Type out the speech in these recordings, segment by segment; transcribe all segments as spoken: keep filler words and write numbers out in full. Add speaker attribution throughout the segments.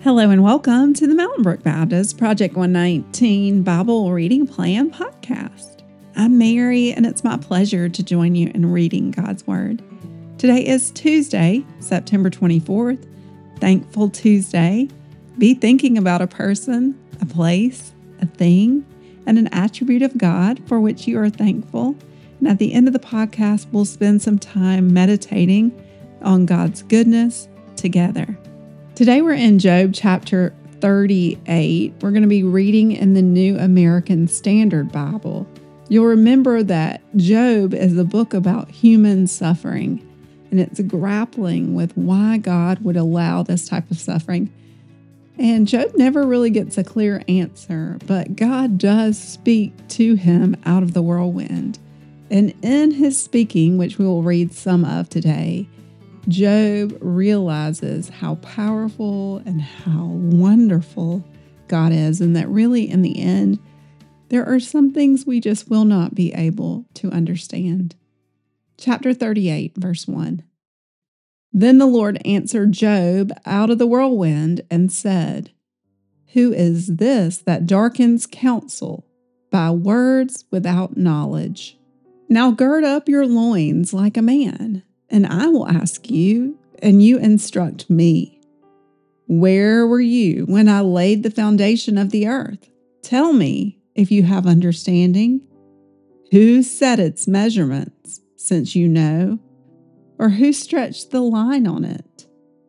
Speaker 1: Hello and welcome to the Mountain Brook Baptist Project one nineteen Bible Reading Plan podcast. I'm Mary, and it's my pleasure to join you in reading God's Word. Today is Tuesday, September twenty-fourth, Thankful Tuesday. Be thinking about a person, a place, a thing, and an attribute of God for which you are thankful. And at the end of the podcast, we'll spend some time meditating on God's goodness together. Today we're in Job chapter thirty-eight. We're going to be reading in the New American Standard Bible. You'll remember that Job is a book about human suffering, and it's grappling with why God would allow this type of suffering. And Job never really gets a clear answer, but God does speak to him out of the whirlwind. And in his speaking, which we will read some of today, Job realizes how powerful and how wonderful God is, and that really, in the end, there are some things we just will not be able to understand. Chapter thirty-eight, verse one. Then the Lord answered Job out of the whirlwind and said, "Who is this that darkens counsel by words without knowledge? Now gird up your loins like a man, and I will ask you, and you instruct me. Where were you when I laid the foundation of the earth? Tell me if you have understanding. Who set its measurements, since you know? Or who stretched the line on it?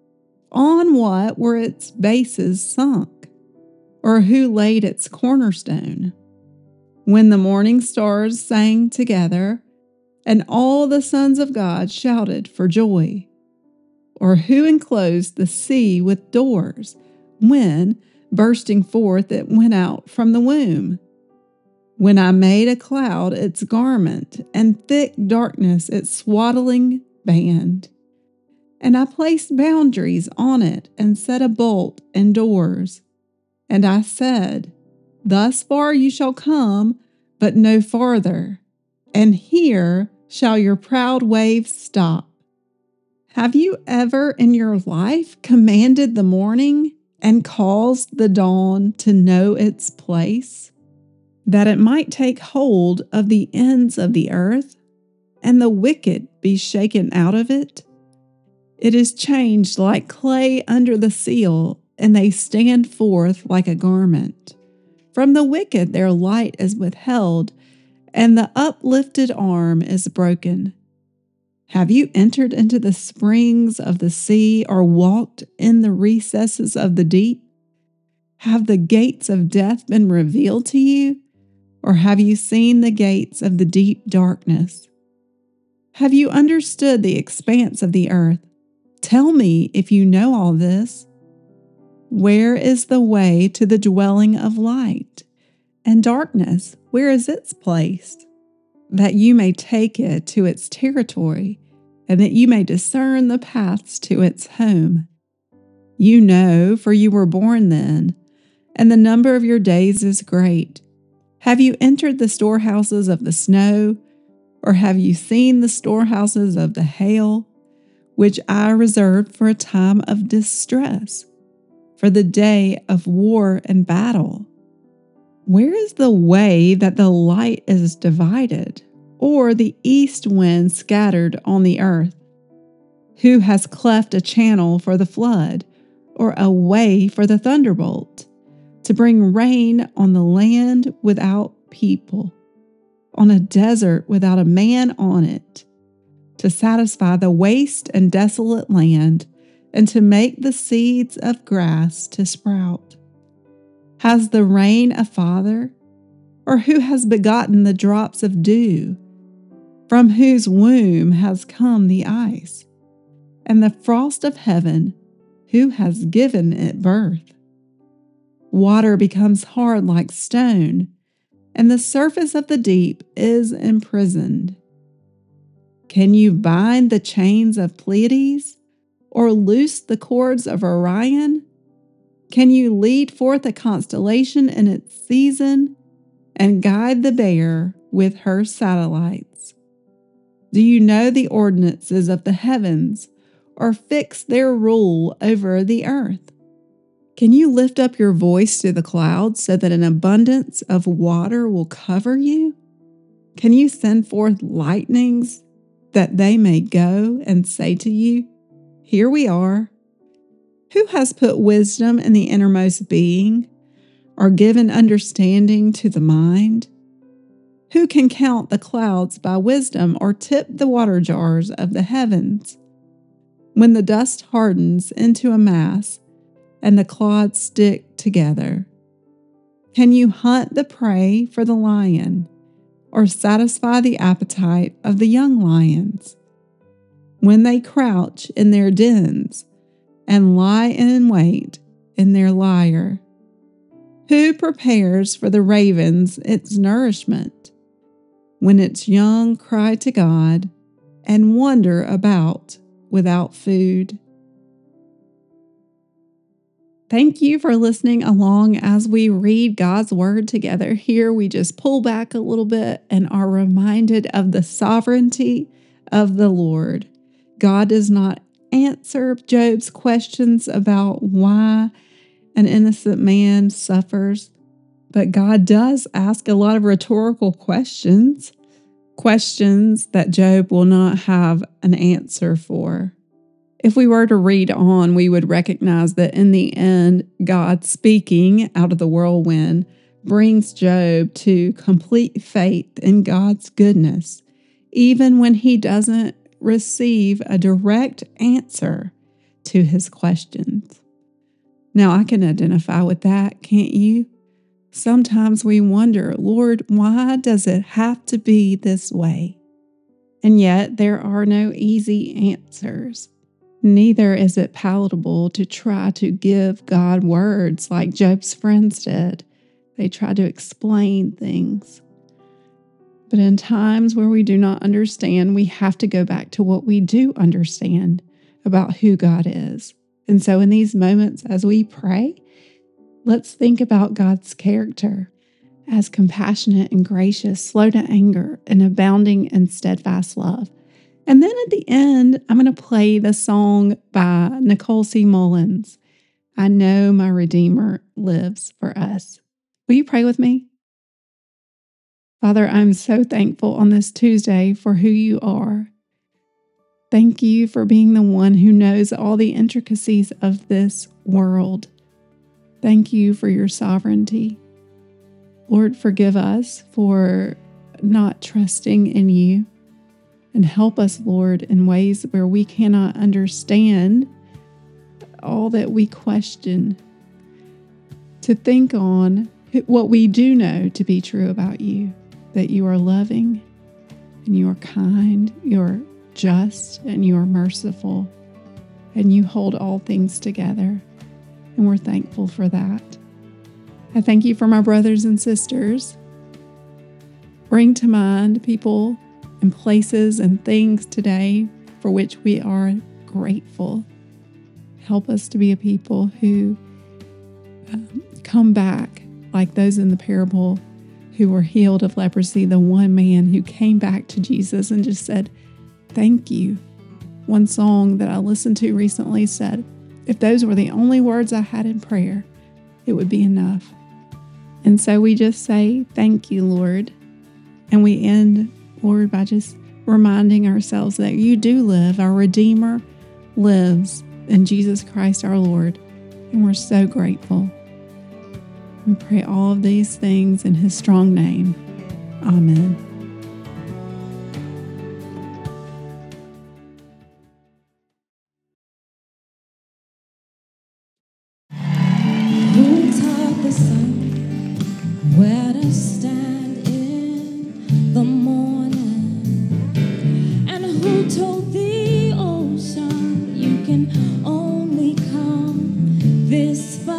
Speaker 1: On what were its bases sunk? Or who laid its cornerstone? When the morning stars sang together, and all the sons of God shouted for joy? Or who enclosed the sea with doors, when, bursting forth, it went out from the womb? When I made a cloud its garment, and thick darkness its swaddling band, and I placed boundaries on it, and set a bolt and doors. And I said, Thus far you shall come, but no farther, and here shall your proud waves stop. Have you ever in your life commanded the morning and caused the dawn to know its place, that it might take hold of the ends of the earth, and the wicked be shaken out of it? It is changed like clay under the seal, and they stand forth like a garment. From the wicked their light is withheld, and the uplifted arm is broken. Have you entered into the springs of the sea, or walked in the recesses of the deep? Have the gates of death been revealed to you, or have you seen the gates of the deep darkness? Have you understood the expanse of the earth? Tell me if you know all this. Where is the way to the dwelling of light? And darkness, where is its place? That you may take it to its territory, and that you may discern the paths to its home. You know, for you were born then, and the number of your days is great. Have you entered the storehouses of the snow, or have you seen the storehouses of the hail, which I reserved for a time of distress, for the day of war and battle? Where is the way that the light is divided, or the east wind scattered on the earth? Who has cleft a channel for the flood, or a way for the thunderbolt, to bring rain on the land without people, on a desert without a man on it, to satisfy the waste and desolate land, and to make the seeds of grass to sprout? Has the rain a father? Or who has begotten the drops of dew? From whose womb has come the ice? And the frost of heaven, who has given it birth? Water becomes hard like stone, and the surface of the deep is imprisoned. Can you bind the chains of Pleiades, or loose the cords of Orion? Can you lead forth a constellation in its season, and guide the bear with her satellites? Do you know the ordinances of the heavens, or fix their rule over the earth? Can you lift up your voice to the clouds so that an abundance of water will cover you? Can you send forth lightnings that they may go and say to you, "Here we are"? Who has put wisdom in the innermost being, or given understanding to the mind? Who can count the clouds by wisdom, or tip the water jars of the heavens? When the dust hardens into a mass and the clods stick together, can you hunt the prey for the lion, or satisfy the appetite of the young lions? When they crouch in their dens and lie in wait in their lair, who prepares for the ravens its nourishment, when its young cry to God and wander about without food? Thank you for listening along as we read God's Word together. Here we just pull back a little bit and are reminded of the sovereignty of the Lord. God does not answer Job's questions about why an innocent man suffers, but God does ask a lot of rhetorical questions, questions that Job will not have an answer for. If we were to read on, we would recognize that in the end, God speaking out of the whirlwind brings Job to complete faith in God's goodness, even when he doesn't receive a direct answer to his questions. Now, I can identify with that, can't you? Sometimes we wonder, Lord, why does it have to be this way? And yet, there are no easy answers. Neither is it palatable to try to give God words like Job's friends did. They tried to explain things. But in times where we do not understand, we have to go back to what we do understand about who God is. And so in these moments, as we pray, let's think about God's character as compassionate and gracious, slow to anger, and abounding in steadfast love. And then at the end, I'm going to play the song by Nicole C. Mullins, "I Know My Redeemer Lives for Us." Will you pray with me? Father, I'm so thankful on this Tuesday for who you are. Thank you for being the one who knows all the intricacies of this world. Thank you for your sovereignty. Lord, forgive us for not trusting in you. And help us, Lord, in ways where we cannot understand all that we question, to think on what we do know to be true about you, that you are loving and you are kind, you are just and you are merciful, and you hold all things together. And we're thankful for that. I thank you for my brothers and sisters. Bring to mind people and places and things today for which we are grateful. Help us to be a people who um, come back like those in the parable who were healed of leprosy, the one man who came back to Jesus and just said, "Thank you." One song that I listened to recently said, if those were the only words I had in prayer, it would be enough. And so we just say, "Thank you, Lord." And we end, Lord, by just reminding ourselves that you do live. Our Redeemer lives in Jesus Christ our Lord. And we're so grateful. We pray all of these things in his strong name. Amen.
Speaker 2: Who taught the sun where to stand in the morning? And who told the ocean you can only come this far?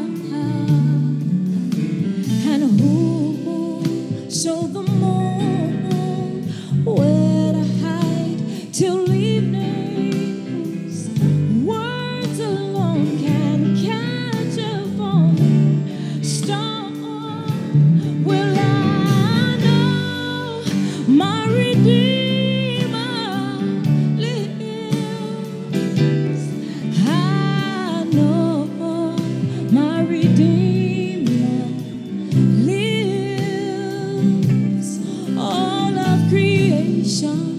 Speaker 2: And who showed the moon where to hide till evening's words alone can catch a falling star? Well, I know my Redeemer lives. I know salvation.